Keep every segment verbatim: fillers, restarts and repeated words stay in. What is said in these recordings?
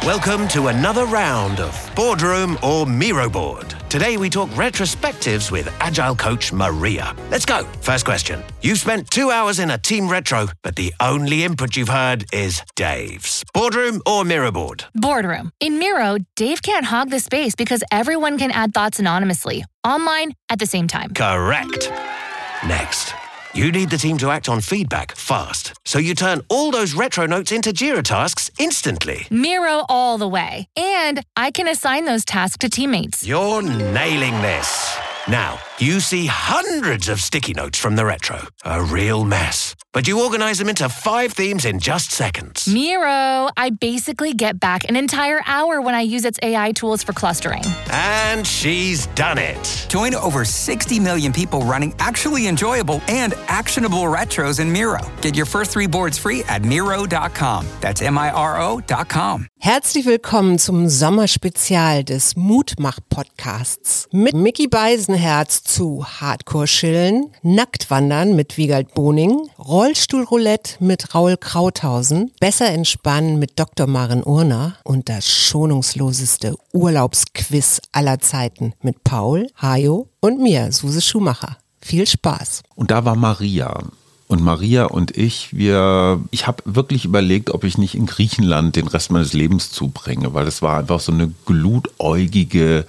Welcome to another round of Boardroom or Miro Board. Today we talk retrospectives with Agile coach Maria. Let's go. First question. You've spent two hours in a team retro, but the only input you've heard is Dave's. Boardroom or Miro Board? Boardroom. In Miro, Dave can't hog the space because everyone can add thoughts anonymously, online, at the same time. Correct. Next. You need the team to act on feedback fast, so you turn all those retro notes into Jira tasks instantly. Miro all the way. And I can assign those tasks to teammates. You're nailing this. Now, you see hundreds of sticky notes from the retro. A real mess. But you organize them into five themes in just seconds. Miro, I basically get back an entire hour when I use its A I tools for clustering. And she's done it. Join over sixty million people running actually enjoyable and actionable retros in Miro. Get your first three boards free at Miro dot com. That's M I R O dot com. Herzlich willkommen zum Sommerspezial des Mutmach-Podcasts. Mit Micky Beisenherz zu Hardcore-Chillen, Nacktwandern mit Wiegald Boning, Rollstuhlroulette mit Raul Krauthausen, Besser entspannen mit Doktor Maren Urner und das schonungsloseste Urlaubsquiz aller Zeiten mit Paul, Hajo und mir, Suse Schumacher. Viel Spaß. Und da war Maria. Und Maria und ich, wir, ich habe wirklich überlegt, ob ich nicht in Griechenland den Rest meines Lebens zubringe, weil es war einfach so eine glutäugige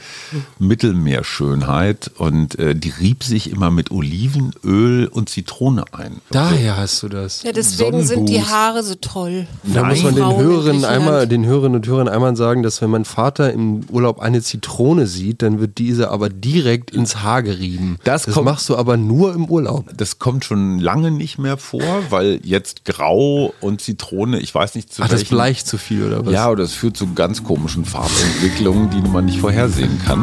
Mittelmeerschönheit und äh, die rieb sich immer mit Olivenöl und Zitrone ein. Daher hast du das. Ja, deswegen sind die Haare so toll. Da muss man den Hörerinnen einmal, den Hörerinnen und Hörern einmal sagen, dass wenn mein Vater im Urlaub eine Zitrone sieht, dann wird diese aber direkt ins Haar gerieben. Das, das kommt, machst du aber nur im Urlaub. Das kommt schon lange nicht mehr vor, weil jetzt Grau und Zitrone, ich weiß nicht zu Ach, welchen, das bleicht zu viel oder was? Ja, oder es führt zu ganz komischen Farbentwicklungen, die man nicht vorhersehen kann.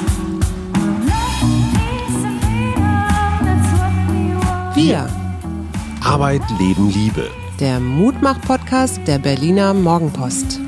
Wir. Arbeit, Leben, Liebe. Der Mutmach-Podcast der Berliner Morgenpost.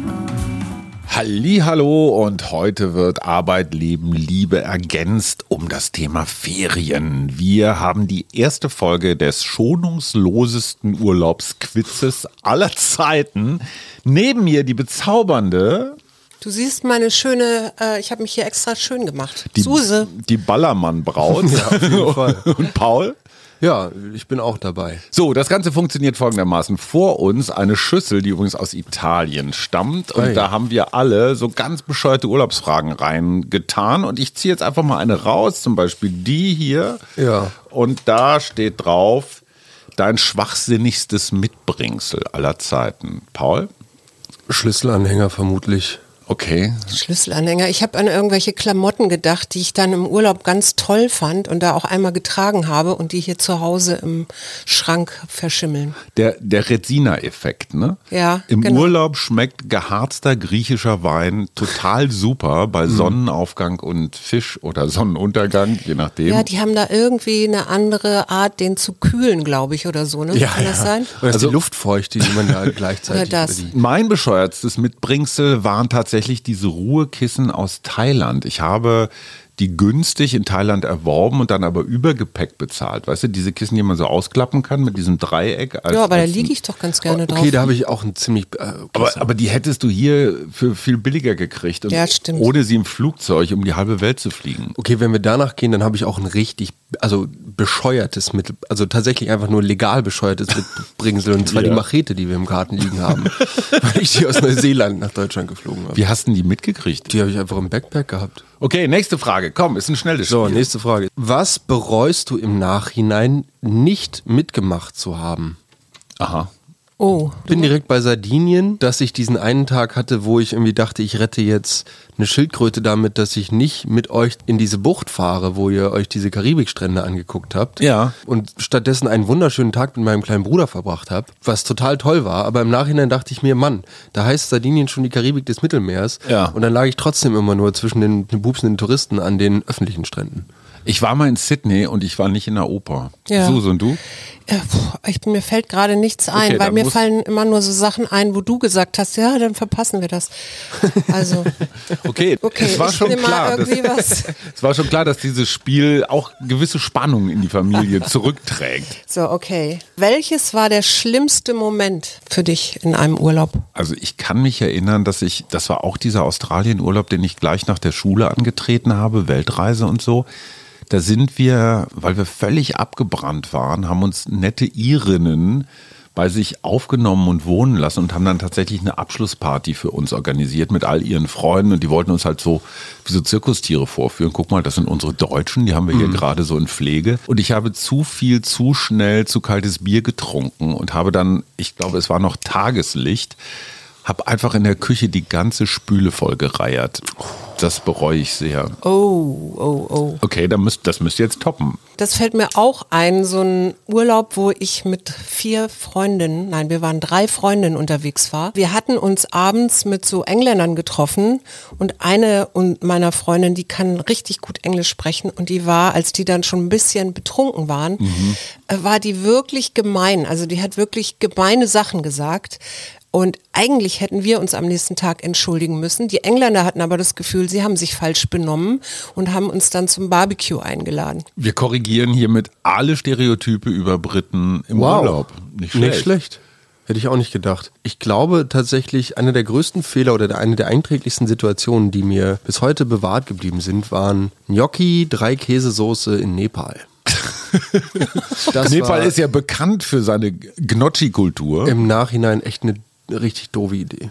Hallihallo, und heute wird Arbeit, Leben, Liebe ergänzt um das Thema Ferien. Wir haben die erste Folge des schonungslosesten Urlaubsquizzes aller Zeiten. Neben mir die bezaubernde... Du siehst meine schöne, äh, ich habe mich hier extra schön gemacht. Die, Suse. Die Ballermann-Braut. Ja, auf jeden Fall. Und Paul? Ja, ich bin auch dabei. So, das Ganze funktioniert folgendermaßen. Vor uns eine Schüssel, die übrigens aus Italien stammt. Und Hey. da haben wir alle so ganz bescheuerte Urlaubsfragen reingetan. Und ich ziehe jetzt einfach mal eine raus, zum Beispiel die hier. Ja. Und da steht drauf, dein schwachsinnigstes Mitbringsel aller Zeiten. Paul? Schlüsselanhänger vermutlich. Okay. Schlüsselanhänger. Ich habe an irgendwelche Klamotten gedacht, die ich dann im Urlaub ganz toll fand und da auch einmal getragen habe und die hier zu Hause im Schrank verschimmeln. Der, der Resina-Effekt, ne? Ja, Im genau. Urlaub schmeckt geharzter griechischer Wein total super bei Sonnenaufgang und Fisch oder Sonnenuntergang, je nachdem. Ja, die haben da irgendwie eine andere Art, den zu kühlen, glaube ich, oder so, ne? Ja, Kann das ja. sein? Oder ist Also- die Luftfeuchte, die man da gleichzeitig... Oder das. die- Mein bescheuertstes Mitbringsel waren tatsächlich diese Ruhekissen aus Thailand. Ich habe die günstig in Thailand erworben und dann aber Übergepäck bezahlt. Weißt du, diese Kissen, die man so ausklappen kann mit diesem Dreieck. Als, Ja, aber da als- liege ich doch ganz gerne drauf. Okay, da habe ich auch ein ziemlich... Äh, okay, Aber, aber die hättest du hier für viel billiger gekriegt. Und Ja, stimmt. ohne sie im Flugzeug um die halbe Welt zu fliegen. Okay, wenn wir danach gehen, dann habe ich auch ein richtig, also bescheuertes Mittel, also tatsächlich einfach nur legal bescheuertes Mitbringsel, und zwar Ja. die Machete, die wir im Garten liegen haben, weil ich die aus Neuseeland nach Deutschland geflogen habe. Wie hast du die mitgekriegt? Die habe ich einfach im Backpack gehabt. Okay, nächste Frage. Komm, ist ein schnelles So, Spiel. nächste Frage. Was bereust du im Nachhinein nicht mitgemacht zu haben? Aha. Oh, Ich bin direkt bei Sardinien, dass ich diesen einen Tag hatte, wo ich irgendwie dachte, ich rette jetzt eine Schildkröte damit, dass ich nicht mit euch in diese Bucht fahre, wo ihr euch diese Karibikstrände angeguckt habt. Ja. Und stattdessen einen wunderschönen Tag mit meinem kleinen Bruder verbracht habe, was total toll war. Aber im Nachhinein dachte ich mir, Mann, da heißt Sardinien schon die Karibik des Mittelmeers. Ja. Und dann lag ich trotzdem immer nur zwischen den, den bubsenden Touristen an den öffentlichen Stränden. Ich war mal in Sydney und ich war nicht in der Oper. Ja. Suse, und du? Ja, puh, ich, mir fällt gerade nichts ein, Okay, weil dann mir muss- fallen immer nur so Sachen ein, wo du gesagt hast, ja, dann verpassen wir das. Also, Okay, okay, es war ich schon nehme mal klar. irgendwie dass, was. Es war schon klar, dass dieses Spiel auch gewisse Spannungen in die Familie zurückträgt. So, okay. Welches war der schlimmste Moment für dich in einem Urlaub? Also ich kann mich erinnern, dass ich, das war auch dieser Australienurlaub, den ich gleich nach der Schule angetreten habe, Weltreise und so. Da sind wir, weil wir völlig abgebrannt waren, haben uns nette Irinnen bei sich aufgenommen und wohnen lassen und haben dann tatsächlich eine Abschlussparty für uns organisiert mit all ihren Freunden und die wollten uns halt so wie so Zirkustiere vorführen. Guck mal, das sind unsere Deutschen, die haben wir hier Mhm. gerade so in Pflege. Und ich habe zu viel, zu schnell, zu kaltes Bier getrunken und habe dann, ich glaube, es war noch Tageslicht, habe einfach in der Küche die ganze Spüle voll gereiert. Das bereue ich sehr. Oh, oh, oh. Okay, dann müsst, das müsst ihr jetzt toppen. Das fällt mir auch ein, so ein Urlaub, wo ich mit vier Freundinnen, nein, wir waren drei Freundinnen unterwegs war. Wir hatten uns abends mit so Engländern getroffen und eine und meiner Freundin, die kann richtig gut Englisch sprechen und die war, als die dann schon ein bisschen betrunken waren, Mhm. äh, war die wirklich gemein. Also die hat wirklich gemeine Sachen gesagt. Und eigentlich hätten wir uns am nächsten Tag entschuldigen müssen. Die Engländer hatten aber das Gefühl, sie haben sich falsch benommen und haben uns dann zum Barbecue eingeladen. Wir korrigieren hiermit alle Stereotype über Briten im Urlaub. Nicht schlecht. Nicht schlecht. Hätte ich auch nicht gedacht. Ich glaube tatsächlich, einer der größten Fehler oder eine der einträglichsten Situationen, die mir bis heute bewahrt geblieben sind, waren Gnocchi, drei Käsesoße in Nepal. Das Nepal war ist ja bekannt für seine Gnocchi-Kultur. im Nachhinein echt eine richtig doofe Idee.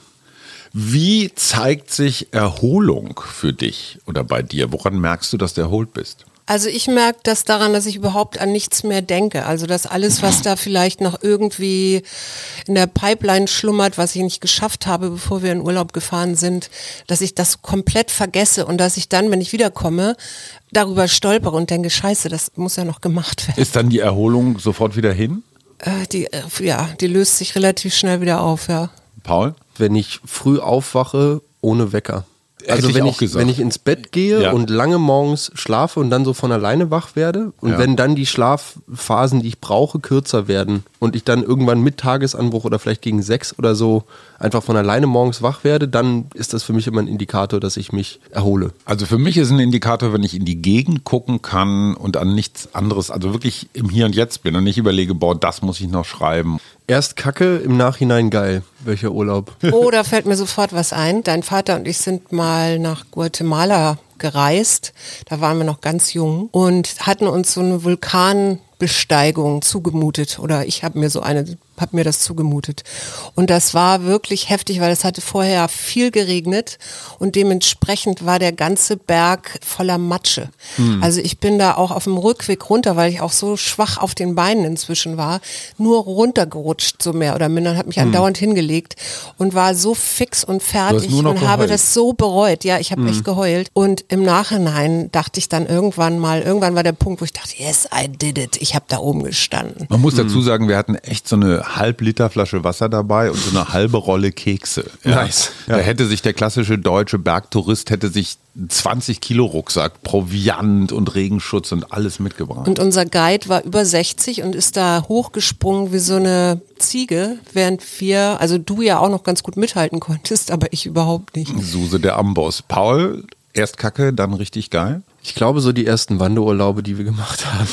Wie zeigt sich Erholung für dich oder bei dir? Woran merkst du, dass du erholt bist? Also ich merke das daran, dass ich überhaupt an nichts mehr denke. Also dass alles, was da vielleicht noch irgendwie in der Pipeline schlummert, was ich nicht geschafft habe, bevor wir in Urlaub gefahren sind, dass ich das komplett vergesse und dass ich dann, wenn ich wiederkomme, darüber stolpere und denke, scheiße, das muss ja noch gemacht werden. Ist dann die Erholung sofort wieder hin? Äh, die, äh, ja, die löst sich relativ schnell wieder auf, ja. Paul? Wenn ich früh aufwache ohne Wecker. Also ich wenn auch ich, gesagt. wenn ich ins Bett gehe Ja. und lange morgens schlafe und dann so von alleine wach werde und Ja. wenn dann die Schlafphasen, die ich brauche, kürzer werden und ich dann irgendwann mit Tagesanbruch oder vielleicht gegen sechs oder so einfach von alleine morgens wach werde, dann ist das für mich immer ein Indikator, dass ich mich erhole. Also für mich ist ein Indikator, wenn ich in die Gegend gucken kann und an nichts anderes, also wirklich im Hier und Jetzt bin und nicht überlege, boah, das muss ich noch schreiben. Erst Kacke, im Nachhinein geil. Welcher Urlaub? Oh, da fällt mir sofort was ein. Dein Vater und ich sind mal nach Guatemala gereist. Da waren wir noch ganz jung und hatten uns so eine Vulkanbesteigung zugemutet. Oder ich habe mir so eine, habe mir das zugemutet. Und das war wirklich heftig, weil es hatte vorher viel geregnet und dementsprechend war der ganze Berg voller Matsche. Also ich bin da auch auf dem Rückweg runter, weil ich auch so schwach auf den Beinen inzwischen war, nur runtergerutscht so mehr oder minder, habe mich andauernd hingelegt und war so fix und fertig nur noch und habe geheult. das so bereut. Ja, ich habe echt geheult. Und im Nachhinein dachte ich dann irgendwann mal, irgendwann war der Punkt, wo ich dachte, yes, I did it. Ich habe da oben gestanden. Man muss dazu sagen, wir hatten echt so eine halb Liter Flasche Wasser dabei und so eine halbe Rolle Kekse. Ja. Nice. Da hätte sich der klassische deutsche Bergtourist hätte sich einen zwanzig Kilo Rucksack, Proviant und Regenschutz und alles mitgebracht. Und unser Guide war über sechzig und ist da hochgesprungen wie so eine Ziege, während wir, also du ja auch noch ganz gut mithalten konntest, aber ich überhaupt nicht. Suse der Amboss. Paul, erst Kacke, dann richtig geil. Ich glaube, so die ersten Wanderurlaube, die wir gemacht haben.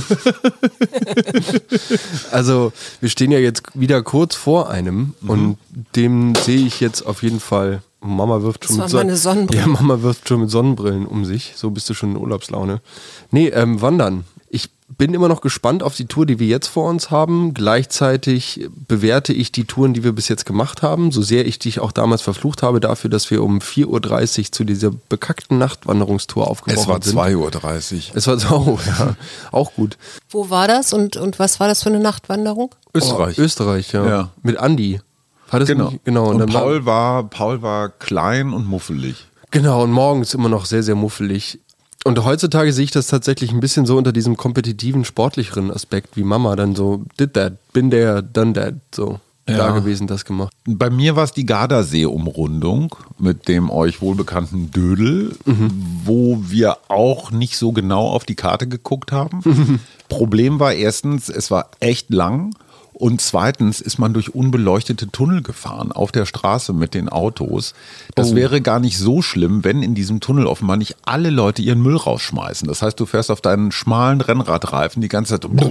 Also, wir stehen ja jetzt wieder kurz vor einem Mhm. und dem sehe ich jetzt auf jeden Fall. Mama wirft schon Das mit war meine Sonnenbrille. Ja, Mama wirft schon mit Sonnenbrillen um sich. So bist du schon in Urlaubslaune. Nee, ähm, wandern. Ich bin immer noch gespannt auf die Tour, die wir jetzt vor uns haben. Gleichzeitig bewerte ich die Touren, die wir bis jetzt gemacht haben, so sehr ich dich auch damals verflucht habe dafür, dass wir um vier Uhr dreißig zu dieser bekackten Nachtwanderungstour aufgebrochen Es war sind. zwei Uhr dreißig. Es war so, oh, ja, auch gut. Wo war das und, und was war das für eine Nachtwanderung? Österreich. Oh, Österreich, ja. Ja. Mit Andi. War das Genau. nicht? Genau. Und, dann war- Paul war, Paul war klein und muffelig. Genau, und morgens immer noch sehr, sehr muffelig. Und heutzutage sehe ich das tatsächlich ein bisschen so unter diesem kompetitiven, sportlicheren Aspekt, wie Mama dann so, did that, been there, done that, so. da Ja. gewesen, das gemacht. Bei mir war es die Gardasee-Umrundung mit dem euch wohlbekannten Dödel, mhm. wo wir auch nicht so genau auf die Karte geguckt haben. Mhm. Problem war erstens, es war echt lang. Und zweitens ist man durch unbeleuchtete Tunnel gefahren auf der Straße mit den Autos. Das oh. wäre gar nicht so schlimm, wenn in diesem Tunnel offenbar nicht alle Leute ihren Müll rausschmeißen. Das heißt, du fährst auf deinen schmalen Rennradreifen die ganze Zeit.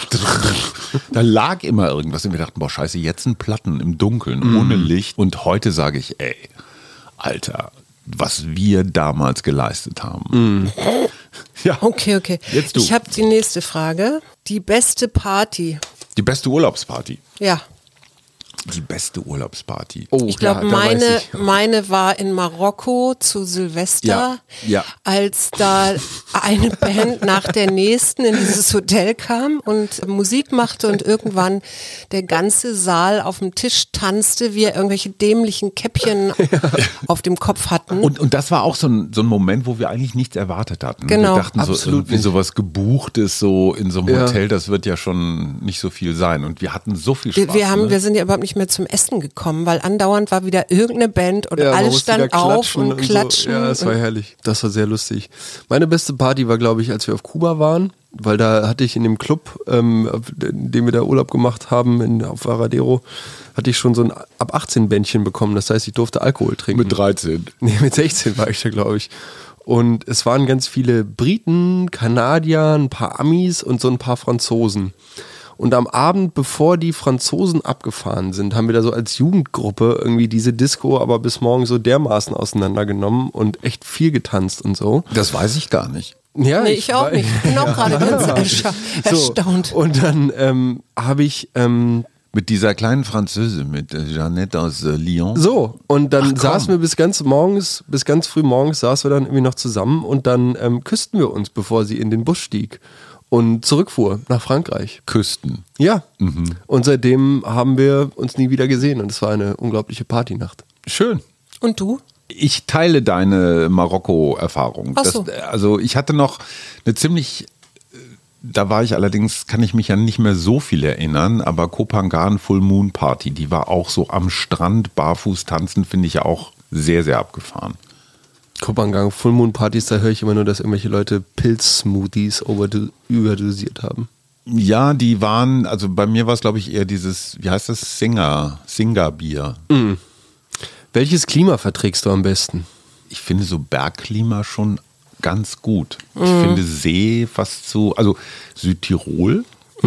Da lag immer irgendwas und wir dachten, boah, scheiße, jetzt sind Platten im Dunkeln, mm. ohne Licht. Und heute sage ich, ey, Alter, was wir damals geleistet haben. Mm. Ja. Okay, okay. Jetzt du. Ich habe die nächste Frage. Die beste Party. Die beste Urlaubsparty. Ja. Die beste Urlaubsparty. Oh, Ich glaube, ja, da meine, weiß ich. meine war in Marokko zu Silvester, Ja, ja. als da eine Band nach der nächsten in dieses Hotel kam und Musik machte und irgendwann der ganze Saal auf dem Tisch tanzte, wir irgendwelche dämlichen Käppchen ja. auf dem Kopf hatten. Und, und das war auch so ein, so ein Moment, wo wir eigentlich nichts erwartet hatten. Genau. Wir dachten so, Absolut irgendwie nicht. sowas Gebuchtes so in so einem Ja. Hotel, das wird ja schon nicht so viel sein. Und wir hatten so viel wir, Spaß. wir, haben, ne? wir sind ja überhaupt nicht mehr zum Essen gekommen, weil andauernd war wieder irgendeine Band und Ja, man alle musste standen wieder auf und so. klatschen. Ja, das war und herrlich. Das war sehr lustig. Meine beste Party war, glaube ich, als wir auf Kuba waren, weil da hatte ich in dem Club, ähm, in dem wir da Urlaub gemacht haben, in, auf Varadero, hatte ich schon so ein ab achtzehn Bändchen bekommen. Das heißt, ich durfte Alkohol trinken. Mit dreizehn. Nee, mit sechzehn war ich da, glaube ich. Und es waren ganz viele Briten, Kanadier, ein paar Amis und so ein paar Franzosen. Und am Abend, bevor die Franzosen abgefahren sind, haben wir da so als Jugendgruppe irgendwie diese Disco aber bis morgen so dermaßen auseinandergenommen und echt viel getanzt und so. Das weiß ich gar nicht. Ja, Nee, ich auch war- nicht. Ich bin auch gerade ganz erscha- erstaunt. So, und dann ähm, habe ich... Ähm, Mit dieser kleinen Französin, mit äh, Jeannette aus äh, Lyon. So, und dann Ach, komm. saßen wir bis ganz morgens, bis ganz früh morgens saßen wir dann irgendwie noch zusammen und dann ähm, küssten wir uns, bevor sie in den Bus stieg und zurückfuhr nach Frankreich. Küsten. Ja, Mhm. und seitdem haben wir uns nie wieder gesehen und es war eine unglaubliche Partynacht. Schön. Und du? Ich teile deine Marokko-Erfahrung. Ach so. Das, also ich hatte noch eine ziemlich, da war ich allerdings, kann ich mich ja nicht mehr so viel erinnern, aber Kopangan Full Moon Party, die war auch so am Strand, barfuß tanzen, finde ich ja auch sehr, sehr abgefahren. Kopangan, Full Moon Partys, da höre ich immer nur, dass irgendwelche Leute Pilz-Smoothies overdo- überdosiert haben. Ja, die waren, also bei mir war es glaube ich eher dieses, wie heißt das, Singer, Singer-Bier. Welches Klima verträgst du am besten? Ich finde so Bergklima schon ganz gut. Ich finde See fast so, also Südtirol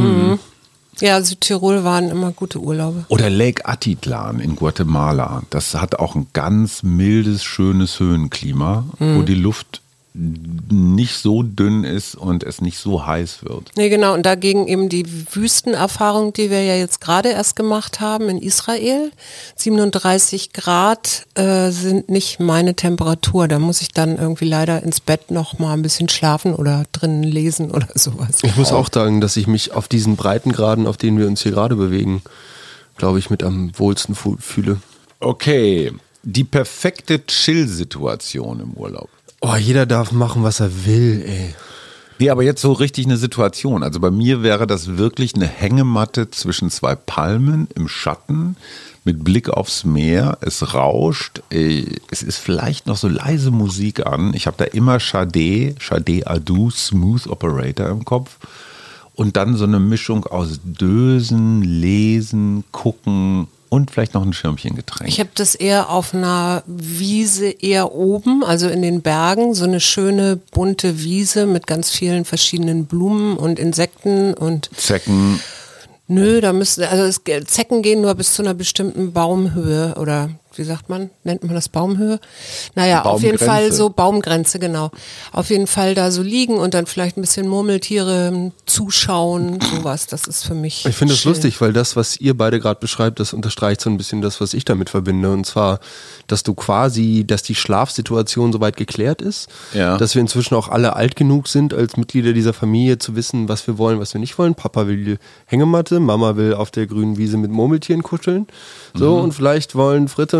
Ja, Südtirol waren immer gute Urlaube. oder Lake Atitlan in Guatemala. Das hat auch ein ganz mildes, schönes Höhenklima, wo die Luft nicht so dünn ist und es nicht so heiß wird. Nee, genau. Und dagegen eben die Wüstenerfahrung, die wir ja jetzt gerade erst gemacht haben in Israel. siebenunddreißig Grad äh, sind nicht meine Temperatur. Da muss ich dann irgendwie leider ins Bett noch mal ein bisschen schlafen oder drinnen lesen oder sowas. Ich muss auch sagen, dass ich mich auf diesen Breitengraden, auf denen wir uns hier gerade bewegen, glaube ich, mit am wohlsten fu- fühle. Okay, die perfekte Chill-Situation im Urlaub. Oh, jeder darf machen, was er will, ey. Nee, aber jetzt so richtig eine Situation. Also bei mir wäre das wirklich eine Hängematte zwischen zwei Palmen im Schatten mit Blick aufs Meer. Es rauscht. äh, Es ist vielleicht noch so leise Musik an. Ich habe da immer Sade, Sade Adu, Smooth Operator im Kopf. Und dann so eine Mischung aus Dösen, Lesen, Gucken und vielleicht noch ein Schirmchengetränk. Ich habe das eher auf einer Wiese eher oben, also in den Bergen, so eine schöne bunte Wiese mit ganz vielen verschiedenen Blumen und Insekten und Zecken. nö, da müssen, also es, Zecken gehen nur bis zu einer bestimmten Baumhöhe oder wie sagt man, nennt man das Baumhöhe? Naja, auf jeden Baumgrenze. Fall so Baumgrenze, genau. Auf jeden Fall da so liegen und dann vielleicht ein bisschen Murmeltiere zuschauen, sowas, das ist für mich Ich finde das chill. lustig, weil das, was ihr beide gerade beschreibt, das unterstreicht so ein bisschen das, was ich damit verbinde. Und zwar, dass du quasi, dass die Schlafsituation soweit geklärt ist, Ja. dass wir inzwischen auch alle alt genug sind, als Mitglieder dieser Familie zu wissen, was wir wollen, was wir nicht wollen. Papa will die Hängematte, Mama will auf der grünen Wiese mit Murmeltieren kuscheln. So, und vielleicht wollen Fritte und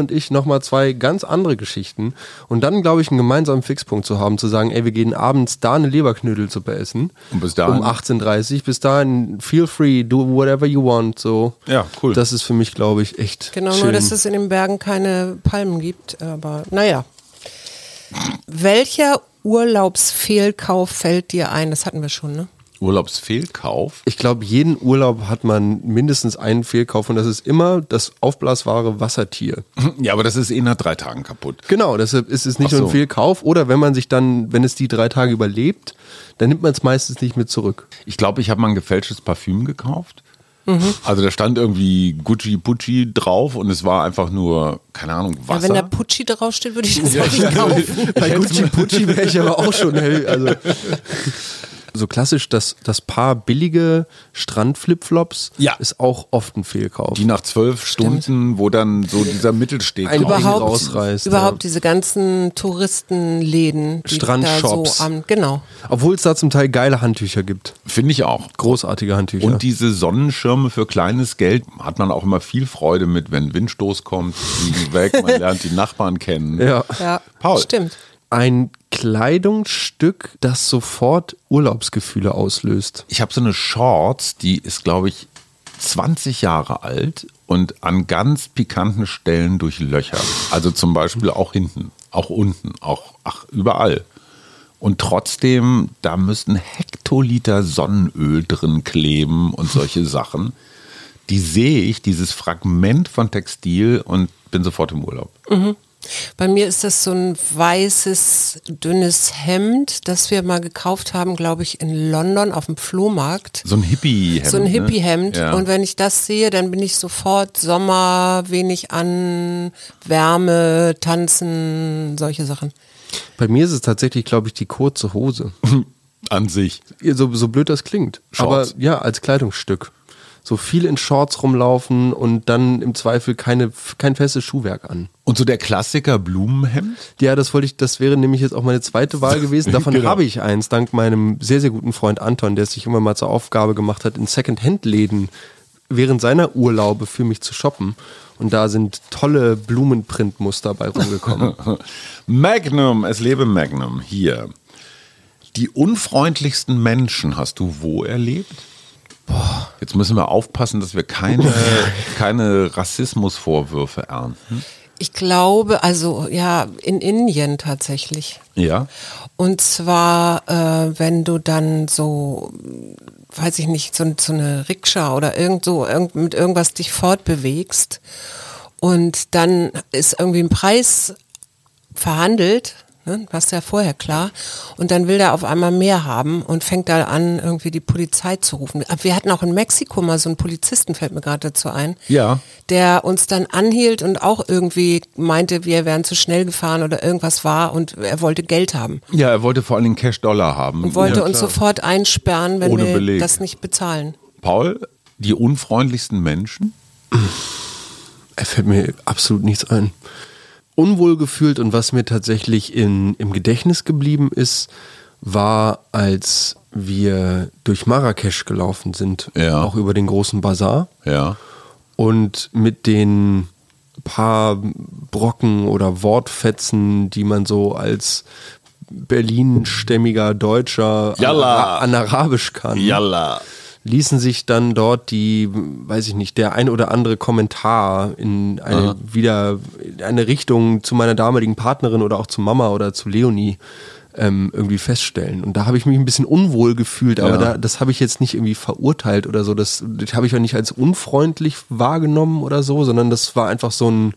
und ich nochmal zwei ganz andere Geschichten und dann, glaube ich, einen gemeinsamen Fixpunkt zu haben, zu sagen, ey, wir gehen abends da eine Leberknödelsuppe essen. Und bis dahin? Um achtzehn Uhr dreißig. Bis dahin, feel free, do whatever you want. So. Ja, cool. Das ist für mich, glaube ich, echt Genau, schön. nur dass es in den Bergen keine Palmen gibt, aber naja. Welcher Urlaubsfehlkauf fällt dir ein? Das hatten wir schon, ne? Urlaubsfehlkauf? Ich glaube, jeden Urlaub hat man mindestens einen Fehlkauf und das ist immer das aufblasbare Wassertier. Ja, aber das ist eh nach drei Tagen kaputt. Genau, deshalb ist es nicht Ach so. nur ein Fehlkauf oder wenn man sich dann, wenn es die drei Tage überlebt, dann nimmt man es meistens nicht mit zurück. Ich glaube, ich habe mal ein gefälschtes Parfüm gekauft. Mhm. Also da stand irgendwie Gucci Pucci drauf und es war einfach nur, keine Ahnung, Wasser. Ja, wenn da Pucci draufsteht, würde ich das auch nicht kaufen. Bei Gucci Pucci wäre ich aber auch schon hell. Also. So klassisch, das, das Paar billige Strandflipflops Ja. ist auch oft ein Fehlkauf. Die nach zwölf Stunden, wo dann so dieser Mittelsteg Ein raus- Ding Überhaupt, rausreißt. überhaupt ja. diese ganzen Touristenläden, die Strandshops. da so am, genau. Obwohl es da zum Teil geile Handtücher gibt. Finde ich auch. Großartige Handtücher. Und diese Sonnenschirme für kleines Geld hat man auch immer viel Freude mit, wenn Windstoß kommt, fliegen weg, man lernt die Nachbarn kennen. ja. Ja, Paul. stimmt. Ein Kleidungsstück, das sofort Urlaubsgefühle auslöst. Ich habe so eine Shorts, die ist, glaube ich, zwanzig Jahre alt und an ganz pikanten Stellen durchlöchert. Also zum Beispiel auch hinten, auch unten, auch ach, überall. Und trotzdem, da müssten Hektoliter Sonnenöl drin kleben und solche Sachen. Die sehe ich, dieses Fragment von Textil und bin sofort im Urlaub. Mhm. Bei mir ist das so ein weißes, dünnes Hemd, das wir mal gekauft haben, glaube ich, in London auf dem Flohmarkt. So ein Hippie-Hemd. So ein Hippie-Hemd. Ne? Ja. Und wenn ich das sehe, dann bin ich sofort Sommer, wenig an, Wärme, Tanzen, solche Sachen. Bei mir ist es tatsächlich, glaube ich, die kurze Hose. An sich. So, so blöd das klingt. Shorts. Aber ja, als Kleidungsstück. So viel in Shorts rumlaufen und dann im Zweifel keine, kein festes Schuhwerk an. Und so der Klassiker Blumenhemd? Ja, das wollte ich, das wäre nämlich jetzt auch meine zweite Wahl gewesen. Davon Genau. habe ich eins, dank meinem sehr, sehr guten Freund Anton, der es sich immer mal zur Aufgabe gemacht hat, in Second-Hand-Läden während seiner Urlaube für mich zu shoppen. Und da sind tolle Blumenprintmuster bei rumgekommen. Magnum, es lebe Magnum. Hier. Die unfreundlichsten Menschen hast du wo erlebt? Boah. Jetzt müssen wir aufpassen, dass wir keine, keine Rassismusvorwürfe ernten. Ich glaube, also ja, in Indien tatsächlich. Ja. Und zwar, äh, wenn du dann so, weiß ich nicht, so, so eine Rikscha oder irgend so irgend, mit irgendwas dich fortbewegst und dann ist irgendwie ein Preis verhandelt, ne, warst ja vorher klar, und dann will der auf einmal mehr haben und fängt da an, irgendwie die Polizei zu rufen. Wir hatten auch in Mexiko mal so einen Polizisten, fällt mir gerade dazu ein, Ja. der uns dann anhielt und auch irgendwie meinte, wir wären zu schnell gefahren oder irgendwas war und er wollte Geld haben. Ja, er wollte vor allen Dingen Cash-Dollar haben. Und wollte ja, uns sofort einsperren, wenn Ohne wir Beleg. das nicht bezahlen. Paul, die unfreundlichsten Menschen? Er fällt mir absolut nichts ein. Unwohl gefühlt und was mir tatsächlich in, im Gedächtnis geblieben ist, war, als wir durch Marrakesch gelaufen sind, Ja. auch über den großen Bazar Ja. und mit den paar Brocken oder Wortfetzen, die man so als Berlin-stämmiger Deutscher an, Yalla. an Arabisch kann. Yalla. Ließen sich dann dort die, weiß ich nicht, der ein oder andere Kommentar in eine, wieder in eine Richtung zu meiner damaligen Partnerin oder auch zu Mama oder zu Leonie ähm, irgendwie feststellen. Und da habe ich mich ein bisschen unwohl gefühlt, aber Ja. da, das habe ich jetzt nicht irgendwie verurteilt oder so. Das, das habe ich auch nicht als unfreundlich wahrgenommen oder so, sondern das war einfach so ein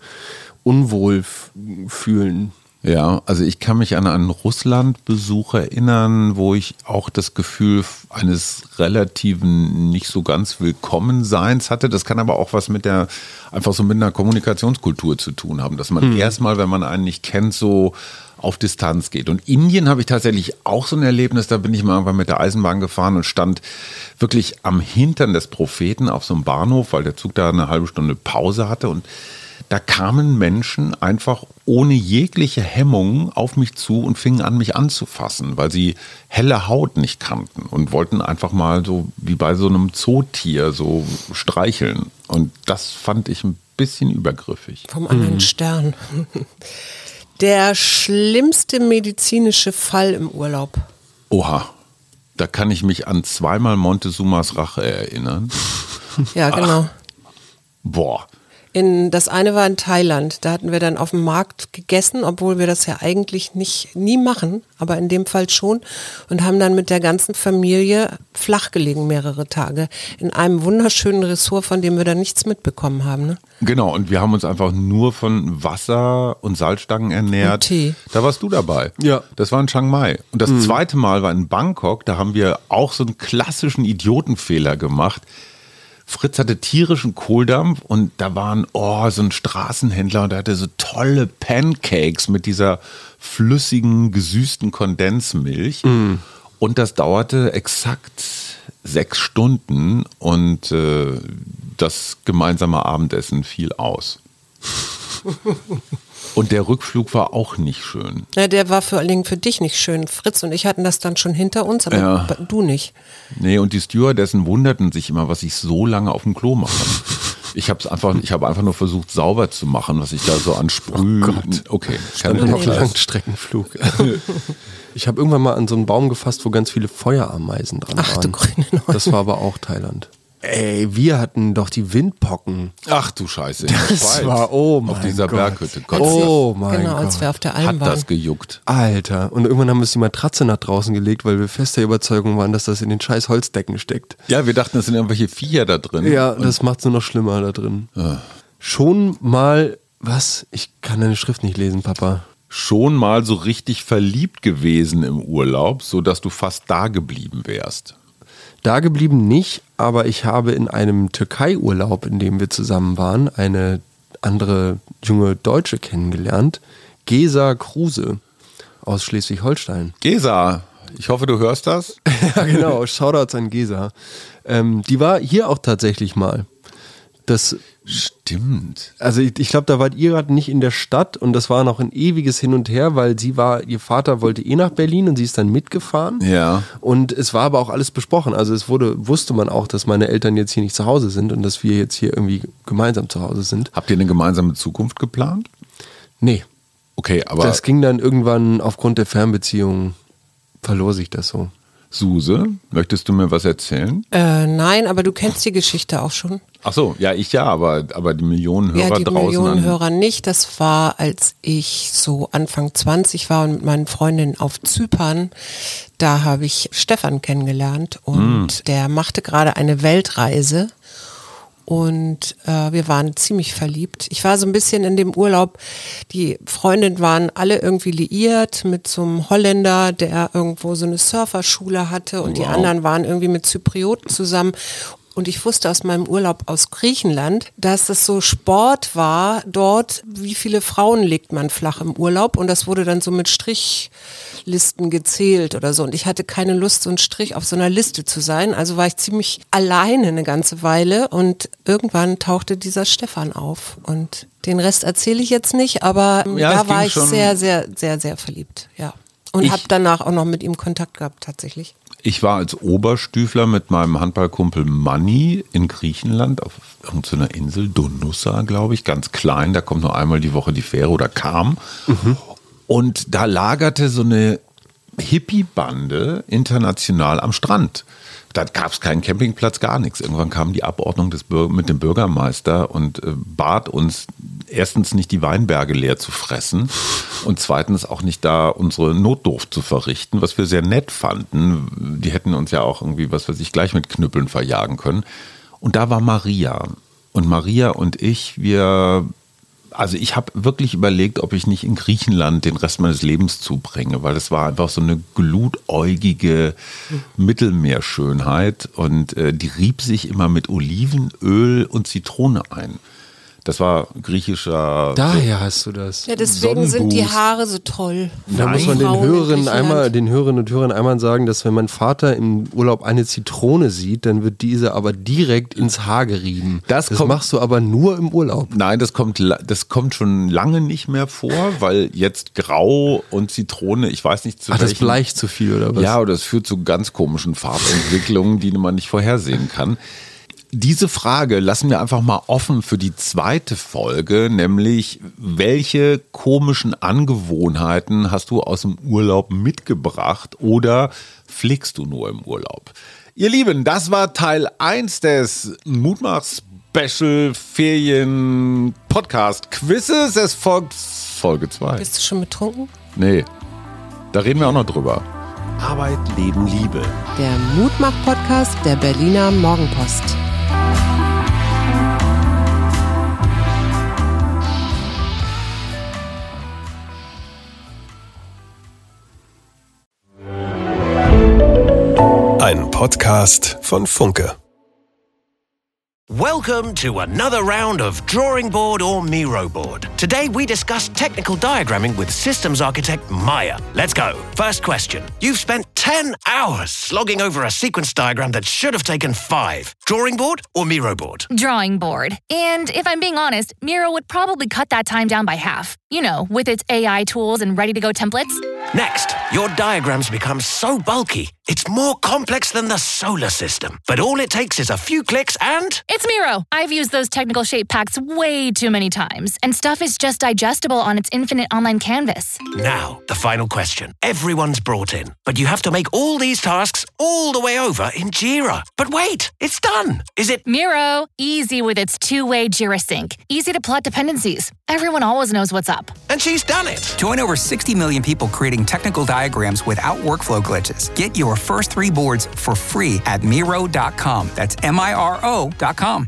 Unwohlfühlen. Ja, also ich kann mich an einen Russland-Besuch erinnern, wo ich auch das Gefühl eines relativen, nicht so ganz Willkommenseins hatte. Das kann aber auch was mit der, einfach so mit einer Kommunikationskultur zu tun haben, dass man erstmal, wenn man einen nicht kennt, so auf Distanz geht. Und Indien habe ich tatsächlich auch so ein Erlebnis, da bin ich mal irgendwann mit der Eisenbahn gefahren und stand wirklich am Hintern des Propheten auf so einem Bahnhof, weil der Zug da eine halbe Stunde Pause hatte und da kamen Menschen einfach ohne jegliche Hemmung auf mich zu und fingen an, mich anzufassen, weil sie helle Haut nicht kannten und wollten einfach mal so wie bei so einem Zootier so streicheln. Und das fand ich ein bisschen übergriffig. Vom anderen mhm. Stern. Der schlimmste medizinische Fall im Urlaub. Oha, da kann ich mich an zweimal Montezumas Rache erinnern. Ja, genau. Ach. Boah. In, das eine war in Thailand, da hatten wir dann auf dem Markt gegessen, obwohl wir das ja eigentlich nicht nie machen, aber in dem Fall schon, und haben dann mit der ganzen Familie flach gelegen mehrere Tage in einem wunderschönen Ressort, von dem wir dann nichts mitbekommen haben. Ne? Genau, und wir haben uns einfach nur von Wasser und Salzstangen ernährt. Und Tee. Da warst du dabei. Ja. Das war in Chiang Mai. Und das mhm. zweite Mal war in Bangkok, da haben wir auch so einen klassischen Idiotenfehler gemacht. Fritz hatte tierischen Kohldampf und da waren, oh, so ein Straßenhändler und der hatte so tolle Pancakes mit dieser flüssigen, gesüßten Kondensmilch. Mm. Und das dauerte exakt sechs Stunden und äh, das gemeinsame Abendessen fiel aus. Und der Rückflug war auch nicht schön. Ja, der war vor allen Dingen für dich nicht schön. Fritz und ich hatten das dann schon hinter uns, aber ja. du nicht. Nee, und die Stewardessen wunderten sich immer, was ich so lange auf dem Klo mache. Ich habe einfach, ich habe einfach nur versucht, sauber zu machen, was ich da so an Sprüh. Oh Gott. Okay, kann ich noch Langstreckenflug. Ich habe irgendwann mal an so einen Baum gefasst, wo ganz viele Feuerameisen dran Ach, waren. Du grüne Neune. Das war aber auch Thailand. Ey, wir hatten doch die Windpocken. Ach du Scheiße. In das der Schweiz, war, oh mein auf dieser Gott. Berghütte. Gott, oh mein genau, Gott. als wir auf der Alm hat waren. das gejuckt. Alter. Und irgendwann haben wir uns die Matratze nach draußen gelegt, weil wir fest der Überzeugung waren, dass das in den scheiß Holzdecken steckt. Ja, wir dachten, es sind irgendwelche Viecher da drin. Ja, das macht es nur noch schlimmer da drin. Ja. Schon mal, was? Ich kann deine Schrift nicht lesen, Papa. Schon mal so richtig verliebt gewesen im Urlaub, sodass du fast da geblieben wärst. Da geblieben nicht, aber ich habe in einem Türkei-Urlaub, in dem wir zusammen waren, eine andere junge Deutsche kennengelernt, Gesa Kruse aus Schleswig-Holstein. Gesa, ich hoffe, du hörst das. Ja, genau, Shoutouts an Gesa. Ähm, die war hier auch tatsächlich mal. Das stimmt. Also ich, ich glaube, da wart ihr gerade nicht in der Stadt und das war noch ein ewiges Hin und Her, weil sie war, ihr Vater wollte eh nach Berlin und sie ist dann mitgefahren. Ja. Und es war aber auch alles besprochen. Also es wurde, wusste man auch, dass meine Eltern jetzt hier nicht zu Hause sind und dass wir jetzt hier irgendwie gemeinsam zu Hause sind. Habt ihr eine gemeinsame Zukunft geplant? Nee. Okay, aber das ging dann irgendwann aufgrund der Fernbeziehung, verlor sich das so. Suse, möchtest du mir was erzählen? Äh, nein, aber du kennst die Geschichte auch schon. Ach so, ja, ich ja, aber, aber die Millionen Hörer ja, die draußen. Millionen an Hörer nicht. Das war, als ich so Anfang zwanzig war und mit meinen Freundinnen auf Zypern. Da habe ich Stefan kennengelernt und mm. der machte gerade eine Weltreise. Und äh, wir waren ziemlich verliebt. Ich war so ein bisschen in dem Urlaub, die Freundinnen waren alle irgendwie liiert mit so einem Holländer, der irgendwo so eine Surferschule hatte und wow. die anderen waren irgendwie mit Zyprioten zusammen. Und ich wusste aus meinem Urlaub aus Griechenland, dass es so Sport war dort, wie viele Frauen legt man flach im Urlaub. Und das wurde dann so mit Strichlisten gezählt oder so. Und ich hatte keine Lust, so ein Strich auf so einer Liste zu sein. Also war ich ziemlich alleine eine ganze Weile. Und irgendwann tauchte dieser Stefan auf. Und den Rest erzähle ich jetzt nicht, aber ja, da war ich sehr, sehr, sehr, sehr verliebt. Ja. Und habe danach auch noch mit ihm Kontakt gehabt, tatsächlich. Ich war als Oberstüfler mit meinem Handballkumpel Manni in Griechenland auf irgendeiner Insel, Donussa, glaube ich, ganz klein. Da kommt nur einmal die Woche die Fähre oder kam. Mhm. Und da lagerte so eine Hippie-Bande international am Strand. Da gab es keinen Campingplatz, gar nichts. Irgendwann kam die Abordnung des Bür- mit dem Bürgermeister und äh, bat uns, erstens nicht die Weinberge leer zu fressen und zweitens auch nicht da unsere Notdurft zu verrichten, was wir sehr nett fanden. Die hätten uns ja auch irgendwie, was weiß ich, gleich mit Knüppeln verjagen können. Und da war Maria. Und Maria und ich, wir... Also ich habe wirklich überlegt, ob ich nicht in Griechenland den Rest meines Lebens zubringe, weil es war einfach so eine glutäugige Mittelmeerschönheit und äh, die rieb sich immer mit Olivenöl und Zitrone ein. Das war griechischer... Daher hast du das. Ja, deswegen sind die Haare so toll. Da muss man den Hörern, einmal, den Hörerinnen und Hörern einmal sagen, dass wenn mein Vater im Urlaub eine Zitrone sieht, dann wird diese aber direkt ins Haar gerieben. Das, das kommt, machst du aber nur im Urlaub. Nein, das kommt, das kommt schon lange nicht mehr vor, weil jetzt Grau und Zitrone, ich weiß nicht zu Ach, welchen, das bleicht zu viel oder was? Ja, oder es führt zu ganz komischen Farbentwicklungen, die man nicht vorhersehen kann. diese Frage lassen wir einfach mal offen für die zweite Folge, nämlich welche komischen Angewohnheiten hast du aus dem Urlaub mitgebracht oder pflegst du nur im Urlaub? Ihr Lieben, das war Teil eins des Mutmach-Special Ferien Podcast Quizzes. Es folgt Folge zwei. Bist du schon betrunken? Nee, da reden wir auch noch drüber. Arbeit, Leben, Liebe. Der Mutmach-Podcast der Berliner Morgenpost. Ein Podcast von Funke. Welcome to another round of Drawing Board or Miro Board. Today we discuss technical diagramming with systems architect Maya. Let's go. First question. You've spent ten hours slogging over a sequence diagram that should have taken five. Drawing board or Miro board? Drawing board. And if I'm being honest, Miro would probably cut that time down by half. You know, with its A I tools and ready-to-go templates. Next, your diagrams become so bulky, it's more complex than the solar system. But all it takes is a few clicks and... It's Miro. I've used those technical shape packs way too many times, and stuff is just digestible on its infinite online canvas. Now, the final question. Everyone's brought in, but you have to make all these tasks all the way over in Jira. But wait, it's done. Is it... Miro, easy with its two-way Jira sync. Easy to plot dependencies. Everyone always knows what's up. And she's done it. Join over sixty million people creating technical diagrams without workflow glitches. Get your first three boards for free at Miro dot com. That's M I R O dot com.